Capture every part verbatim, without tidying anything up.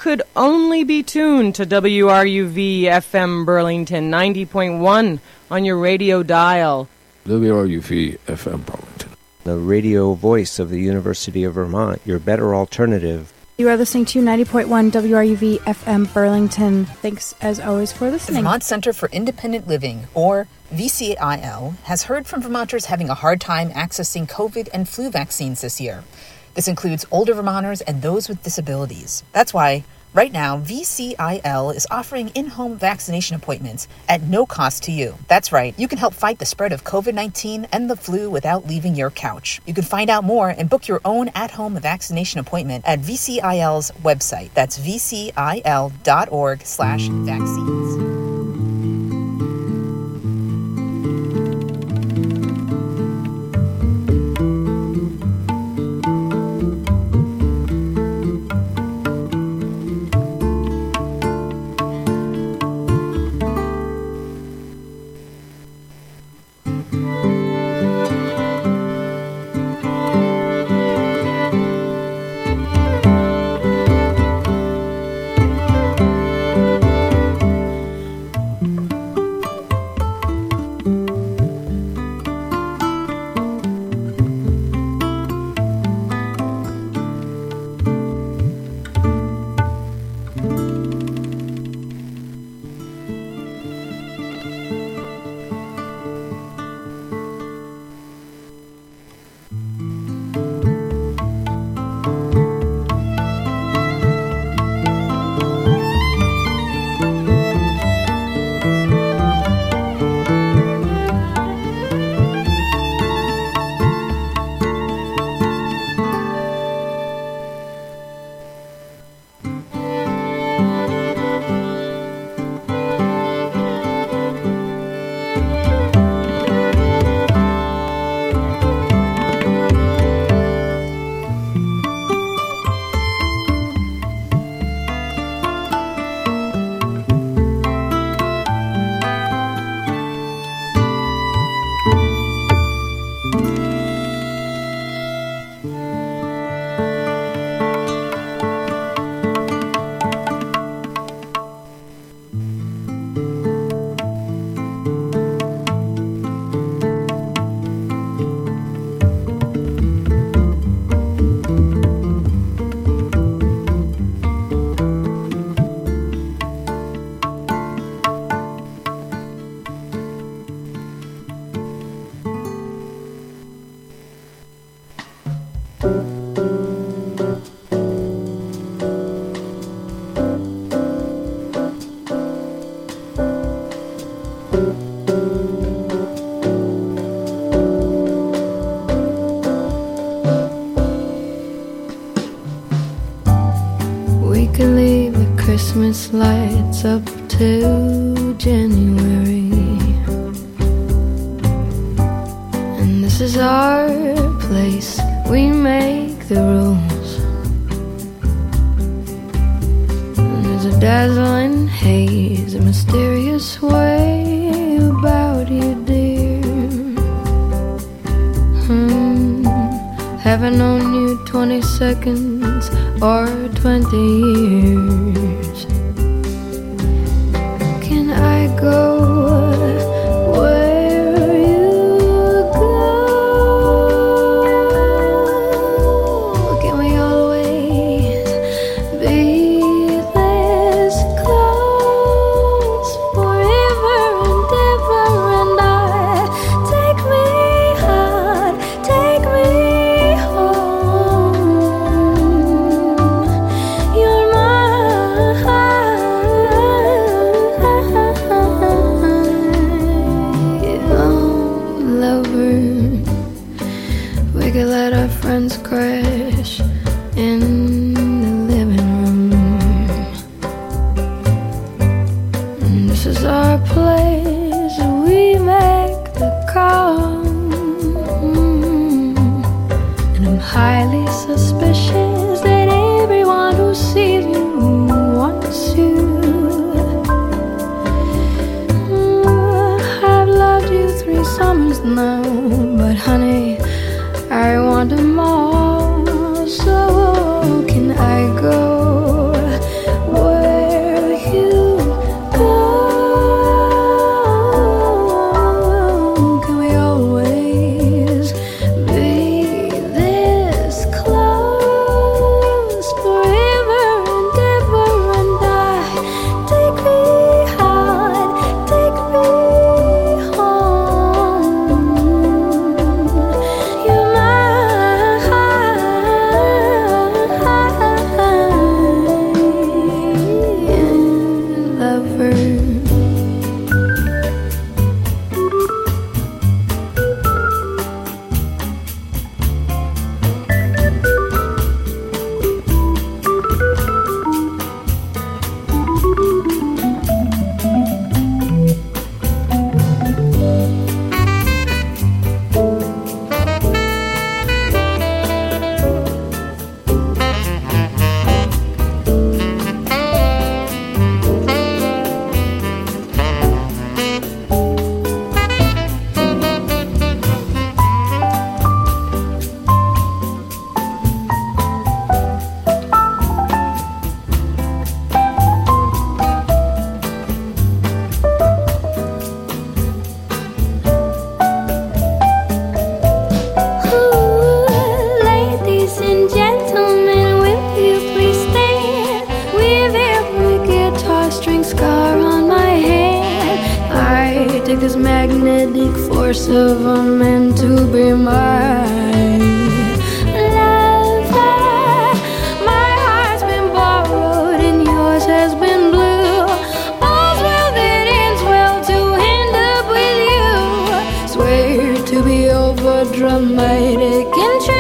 could only be tuned to W R U V F M Burlington ninety point one on your radio dial. W R U V F M Burlington, the radio voice of the University of Vermont, your better alternative. You are listening to ninety point one W R U V F M Burlington. Thanks, as always, for listening. The Vermont Center for Independent Living, or V C I L, has heard from Vermonters having a hard time accessing COVID and flu vaccines this year. This includes older Vermonters and those with disabilities. That's why, right now, V C I L is offering in-home vaccination appointments at no cost to you. That's right, you can help fight the spread of COVID nineteen and the flu without leaving your couch. You can find out more and book your own at-home vaccination appointment at V C I L's website. That's V C I L dot org slash vaccines. Christmas lights up till January, and this is our place. We make the rules, and there's a dazzling haze, a mysterious way about you, dear. hmm. Haven't known you twenty seconds or twenty years. Can I go where you go? Can we always be this close forever and ever? And I take me hard, take me home. You're we could let our friends crash in the living room. And this is our place, we make the call. And I'm highly suspicious that everyone who sees you wants you. I've loved you three summers now, but honey, I want them all. So can I go take this magnetic force of a man to be mine. Lover, my heart's been borrowed and yours has been blue. All's well that ends well to end up with you. Swear to be over dramatic and true.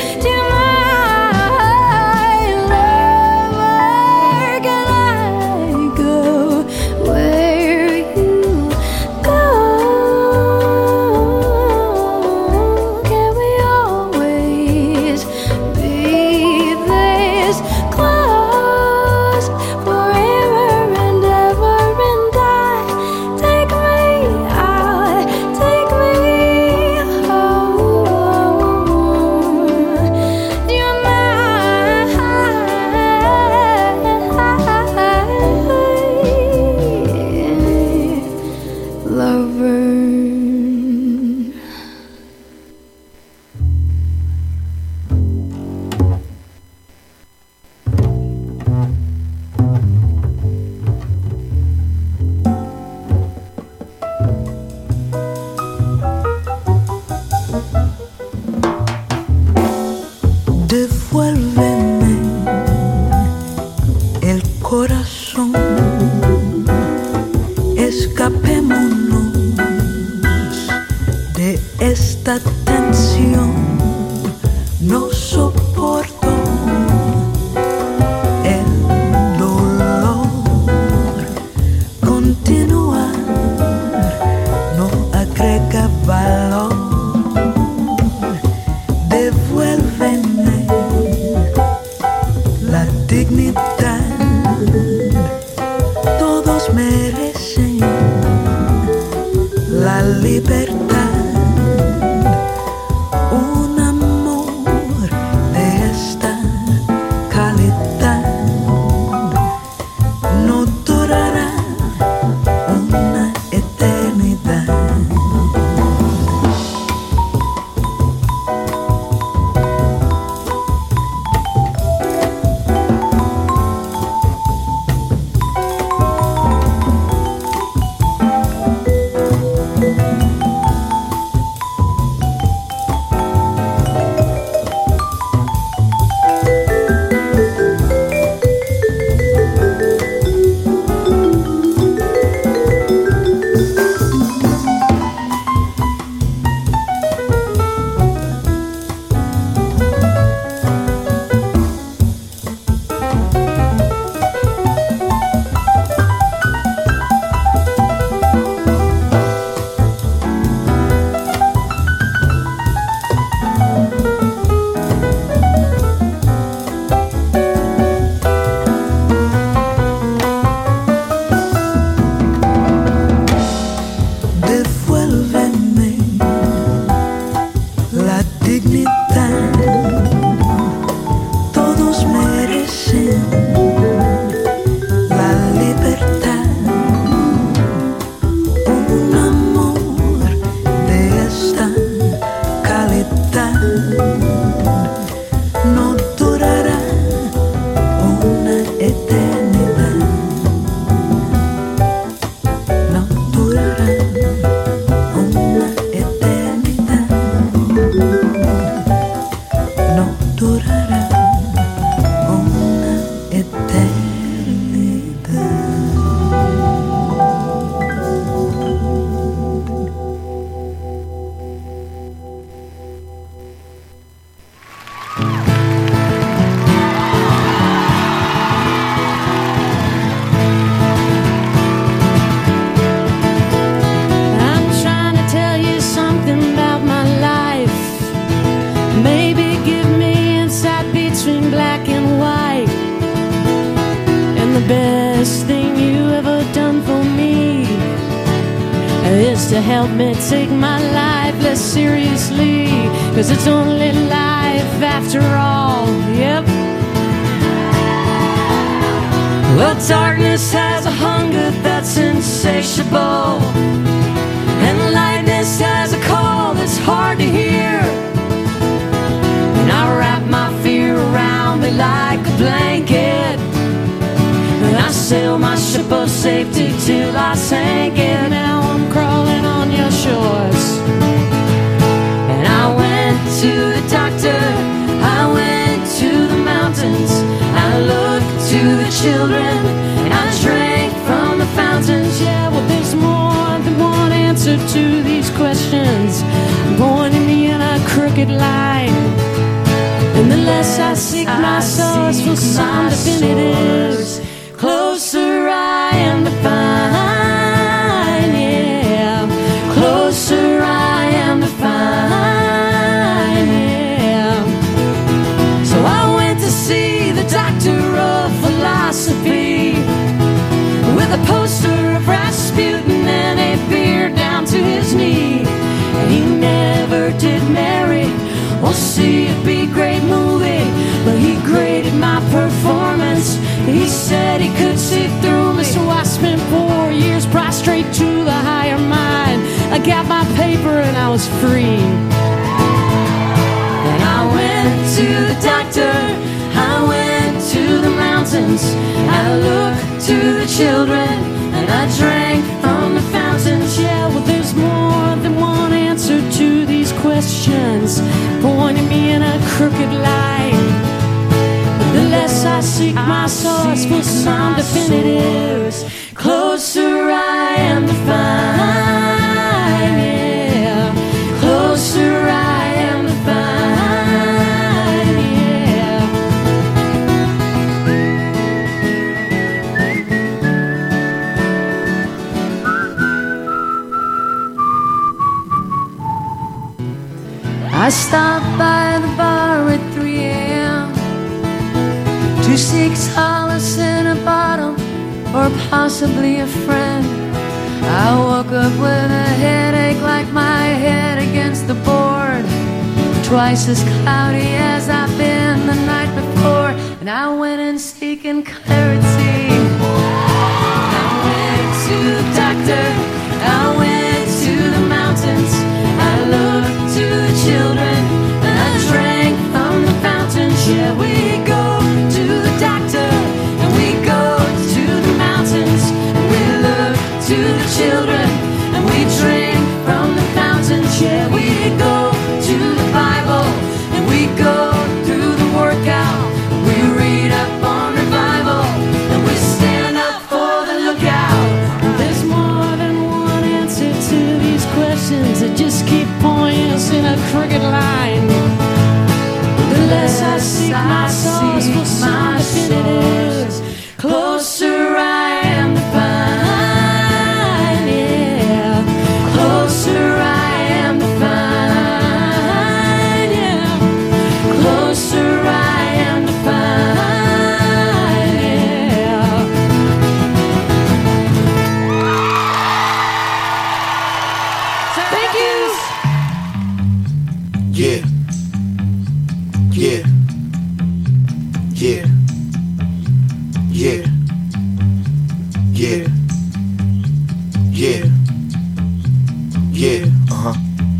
To help me take my life less seriously, 'cause it's only life after all, yep. Well, darkness has a hunger that's insatiable, and lightness has a call that's hard to hear. And I wrap my fear around me like a blanket, and I sail my ship of safety till I sank it. Now I'm crawling choice. And I went to the doctor, I went to the mountains, I looked to the children, and I drank from the fountains. Yeah, well, there's more than one answer to these questions, pointing me in a crooked line. And the less I seek my source for some definitives, closer I am to find, yeah, closer I am to find, yeah. So I went to see the doctor of philosophy with a poster of Rasputin and a beard down to his knee. And he never did marry or see a B-grade movie, but he graded my performance. He said he could see through me, so I spent four years prostrate to the higher mind. I got my paper and I was free. And I went to the doctor, I went to the mountains, I looked to the children, and I drank from the fountains. Yeah, well, there's more than one answer to these questions, pointing me in a crooked line. The less I seek my source for some definitives, closer I am to find, yeah, closer I am to find, yeah. I stopped by the bar at three a.m. to seek solace in a bottle or possibly a friend. I woke up with a headache like my head against the board, twice as cloudy as I've been the night before. And I went in seeking clarity. I went to the doctor, I went to the mountains, I looked to the children, and I drank from the fountains. Yeah, we go to the doctor, and we go to the mountains, and we look to the children, and we drink from the fountains. Yeah, we go to the Bible, and we go through the workout, we read up on revival, and we stand up for the lookout. There's more than one answer to these questions that just keep pointing us in a crooked line. The less I seek my source for some definitives, closer I am to find, yeah, closer I am to find, yeah, closer I am to find, yeah. Thank you. Yeah. Yeah. Yeah. Yeah. Yeah. Yeah. Yeah. Uh-huh.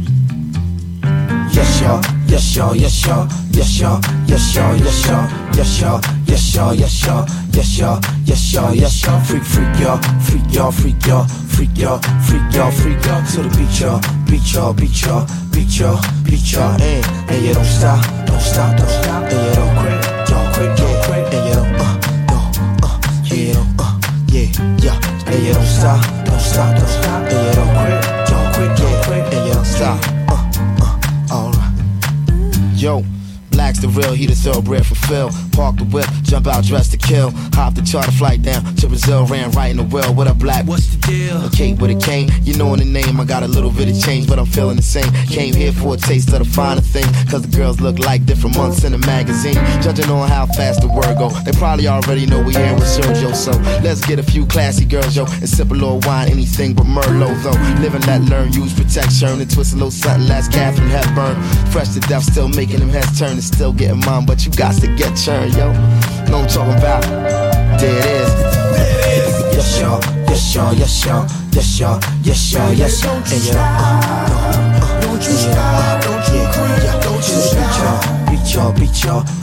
Yes, y'all. Yes, y'all. Yes, y'all. Yes, y'all. Yes, y'all. Yes, y'all. Yes, y'all. Yes, y'all. Yes, y'all. Yes, y'all. Yes, y'all. Yes, y'all. Freak, freak, y'all. Freak, y'all. Freak, y'all. Freak, y'all. Freak, y'all. Freak, y'all. To the beat, y'all. Beat, y'all. Beat, y'all. Beat, y'all. Beat, y'all. And, and you don't stop. Don't stop. Don't stop. And you don't quit. Don't quit. Don't quit. And you don't, uh, don't, uh, yeah, you don't, uh, yeah, yeah. And you don't stop. Don't stop. Don't stop. And you don't quit. Don't quit. Don't quit. And you don't stop. Uh, uh, alright. Yo. Black's the real, he the thoroughbred for Phil. Park the whip, jump out dressed to kill. Hop the charter flight down to Brazil, ran right in the well. What up, Black? What's the deal? A cake with a cane, you know in the name. I got a little bit of change, but I'm feeling the same. Came here for a taste of the finer thing, cause the girls look like different months in a magazine. Judging on how fast the word go, they probably already know we here with Sergio. So let's get a few classy girls, yo, and sip a little wine, anything but Merlot, though. Live and let learn, use protection, and twist a little something last Catherine Hepburn. Fresh to death, still making them heads turn and still getting mine, but you got to get churned, yo. Know what I'm talking about? There it is. Yes, y'all. Yes, y'all. Yes, y'all. Yes, y'all. Yes, y'all. Yes, y'all. And you don't, uh, don't you stop. Don't you quit. Don't you stop. Beat y'all. Beat y'all. Freak y'all.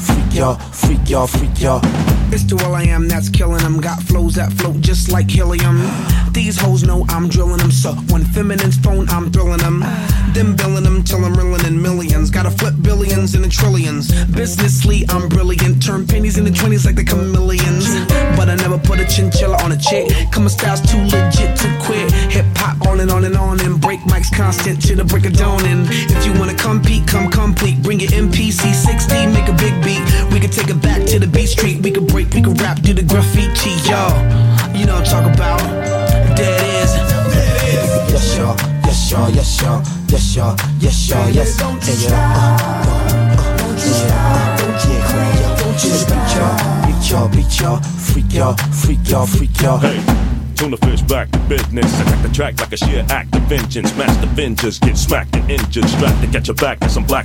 y'all, freak y'all, freak y'all. It's the Will I Am that's killing them. Got flows that float just like helium. These hoes know I'm drilling them. So when feminine's phone, I'm thrilling them. Then billing them till I'm reeling in millions. Gotta flip billions into trillions. Businessly, I'm brilliant. Turn pennies into twenties like the chameleons. But I never put a chinchilla on a chick. Cause my style's too legit to quit. Hip hop on and on and on. And break mics constant to the break of dawn. And if you wanna compete, come complete. Bring your M P C sixty, make a big beat. We can take it back to the beat street. We can break, we can rap, do the graffiti, y'all. You know what I'm talking about. There it is. Yes, y'all, yes, y'all, yes, y'all, yes, y'all, yes, y'all, yes, y'all. Hey, yeah, uh, uh, yeah, uh, yeah, don't you beat y'all, beat y'all, beat y'all, freak y'all, freak y'all, freak y'all. Hey. Tuna fish back to business. Attack the track like a sheer act of vengeance. Master Avengers get smacked and injured. Strapped to catch a back as some black